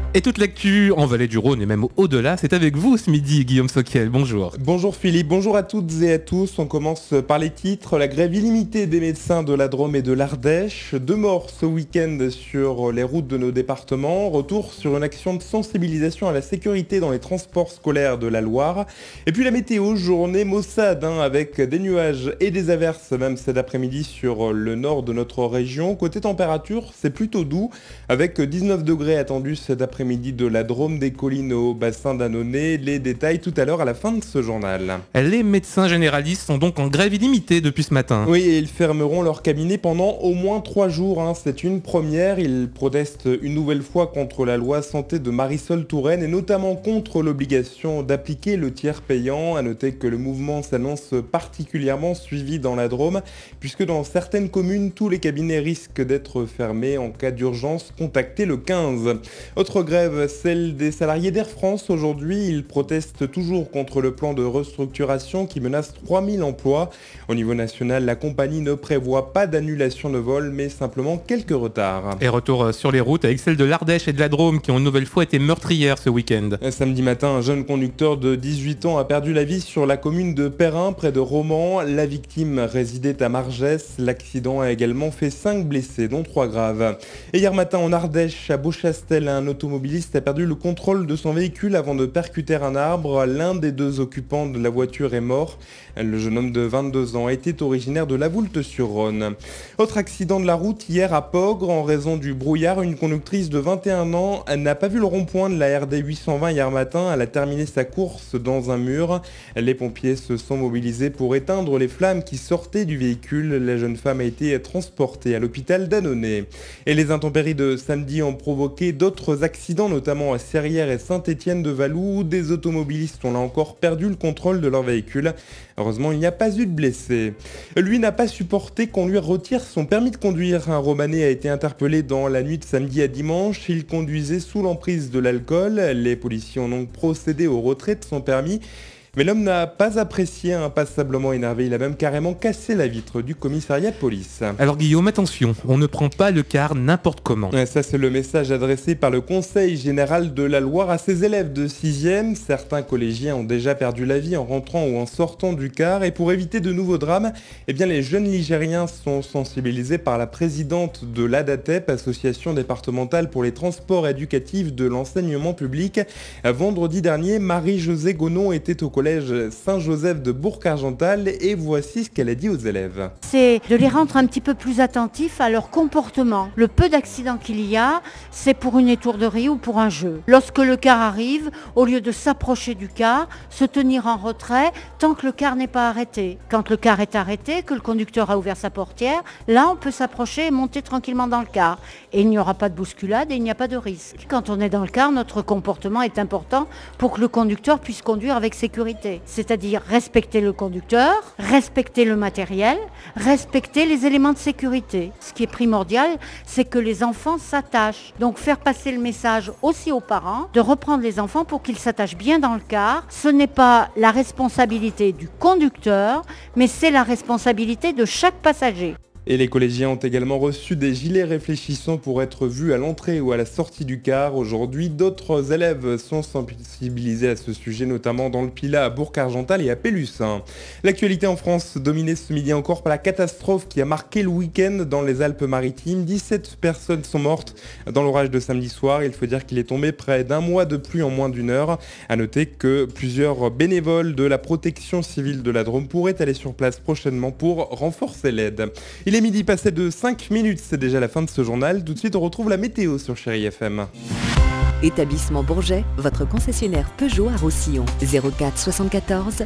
Et toute l'actu en Vallée du Rhône et même au-delà, c'est avec vous ce midi, Guillaume Soquiel. Bonjour. Bonjour Philippe, bonjour à toutes et à tous. On commence par les titres. La grève illimitée des médecins de la Drôme et de l'Ardèche. 2 morts ce week-end sur les routes de nos départements. Retour sur une action de sensibilisation à la sécurité dans les transports scolaires de la Loire. Et puis la météo, journée maussade avec des nuages et des averses même cet après-midi sur le nord de notre région. Côté température, c'est plutôt doux avec 19 degrés attendus cet après-midi de la Drôme, des collines au bassin d'Annonay. Les détails tout à l'heure à la fin de ce journal. Les médecins généralistes sont donc en grève illimitée depuis ce matin. Oui, et ils fermeront leur cabinet pendant au moins 3 jours. C'est une première. Ils protestent une nouvelle fois contre la loi santé de Marisol Touraine et notamment contre l'obligation d'appliquer le tiers payant. À noter que le mouvement s'annonce particulièrement suivi dans la Drôme, puisque dans certaines communes, tous les cabinets risquent d'être fermés. En cas d'urgence, contactez le 15. Autre grève, celle des salariés d'Air France. Aujourd'hui, ils protestent toujours contre le plan de restructuration qui menace 3000 emplois. Au niveau national, la compagnie ne prévoit pas d'annulation de vol, mais simplement quelques retards. Et retour sur les routes avec celles de l'Ardèche et de la Drôme qui ont une nouvelle fois été meurtrières ce week-end. Samedi matin, un jeune conducteur de 18 ans a perdu la vie sur la commune de Perrin, près de Romans. La victime résidait à Margès. L'accident a également fait 5 blessés, dont 3 graves. Et hier matin, en Ardèche, à Beauchastel, un automobiliste a perdu le contrôle de son véhicule avant de percuter un arbre. L'un des 2 occupants de la voiture est mort. Le jeune homme de 22 ans était originaire de La Voulte-sur-Rhône. Autre accident de la route hier à Pogre. En raison du brouillard, une conductrice de 21 ans n'a pas vu le rond-point de la RD 820 hier matin. Elle a terminé sa course dans un mur. Les pompiers se sont mobilisés pour éteindre les flammes qui sortaient du véhicule. La jeune femme a été transportée à l'hôpital d'Annonay. Et les intempéries de samedi ont provoqué d'autres accidents, notamment à Serrières et Saint-Étienne-de-Valou, où des automobilistes ont là encore perdu le contrôle de leur véhicule. Heureusement, il n'y a pas eu de blessés. Lui n'a pas supporté qu'on lui retire son permis de conduire. Un Romanais a été interpellé dans la nuit de samedi à dimanche. Il conduisait sous l'emprise de l'alcool. Les policiers ont donc procédé au retrait de son permis. Mais l'homme n'a pas apprécié, passablement énervé. Il a même carrément cassé la vitre du commissariat de police. Alors Guillaume, attention, on ne prend pas le car n'importe comment. Ça, c'est le message adressé par le Conseil général de la Loire à ses élèves de 6e. Certains collégiens ont déjà perdu la vie en rentrant ou en sortant du car. Et pour éviter de nouveaux drames, les jeunes Ligériens sont sensibilisés par la présidente de l'ADATEP, Association départementale pour les transports éducatifs de l'enseignement public. Vendredi dernier, Marie-Josée Gonon était au collège Saint-Joseph de Bourg-Argental et voici ce qu'elle a dit aux élèves. C'est de les rendre un petit peu plus attentifs à leur comportement. Le peu d'accidents qu'il y a, c'est pour une étourderie ou pour un jeu. Lorsque le car arrive, au lieu de s'approcher du car, se tenir en retrait tant que le car n'est pas arrêté. Quand le car est arrêté, que le conducteur a ouvert sa portière, là on peut s'approcher et monter tranquillement dans le car. Et il n'y aura pas de bousculade et il n'y a pas de risque. Quand on est dans le car, notre comportement est important pour que le conducteur puisse conduire avec sécurité. C'est-à-dire respecter le conducteur, respecter le matériel, respecter les éléments de sécurité. Ce qui est primordial, c'est que les enfants s'attachent. Donc faire passer le message aussi aux parents, de reprendre les enfants pour qu'ils s'attachent bien dans le car. Ce n'est pas la responsabilité du conducteur, mais c'est la responsabilité de chaque passager. Et les collégiens ont également reçu des gilets réfléchissants pour être vus à l'entrée ou à la sortie du car. Aujourd'hui, d'autres élèves sont sensibilisés à ce sujet, notamment dans le Pilat, à Bourg-Argental et à Pélussin. L'actualité en France, dominée ce midi encore par la catastrophe qui a marqué le week-end dans les Alpes-Maritimes. 17 personnes sont mortes dans l'orage de samedi soir. Il faut dire qu'il est tombé près d'1 mois de pluie en moins d'1 heure. À noter que plusieurs bénévoles de la protection civile de la Drôme pourraient aller sur place prochainement pour renforcer l'aide. Il est midi passé de 5 minutes, c'est déjà la fin de ce journal. Tout de suite, on retrouve la météo sur Chérie FM. Établissement Bourget, votre concessionnaire Peugeot à Roussillon. 04 74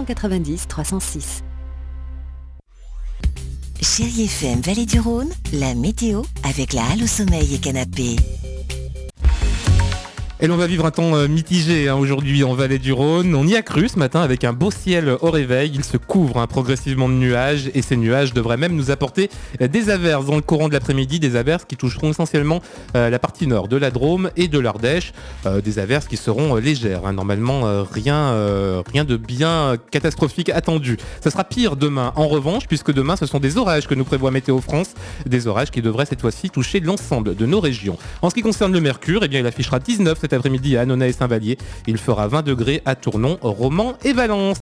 290 306. Chérie FM Vallée du Rhône, la météo avec la Halle au Sommeil et Canapé. Et l'on va vivre un temps mitigé aujourd'hui en Vallée du Rhône. On y a cru ce matin avec un beau ciel au réveil. Il se couvre progressivement de nuages et ces nuages devraient même nous apporter des averses dans le courant de l'après-midi, des averses qui toucheront essentiellement la partie nord de la Drôme et de l'Ardèche, des averses qui seront légères. Normalement, rien de bien catastrophique attendu. Ça sera pire demain en revanche, puisque demain ce sont des orages que nous prévoit Météo France, des orages qui devraient cette fois-ci toucher l'ensemble de nos régions. En ce qui concerne le mercure, eh bien, il affichera 19 cet après-midi à Annonay et Saint-Vallier. Il fera 20 degrés à Tournon, Romans et Valence.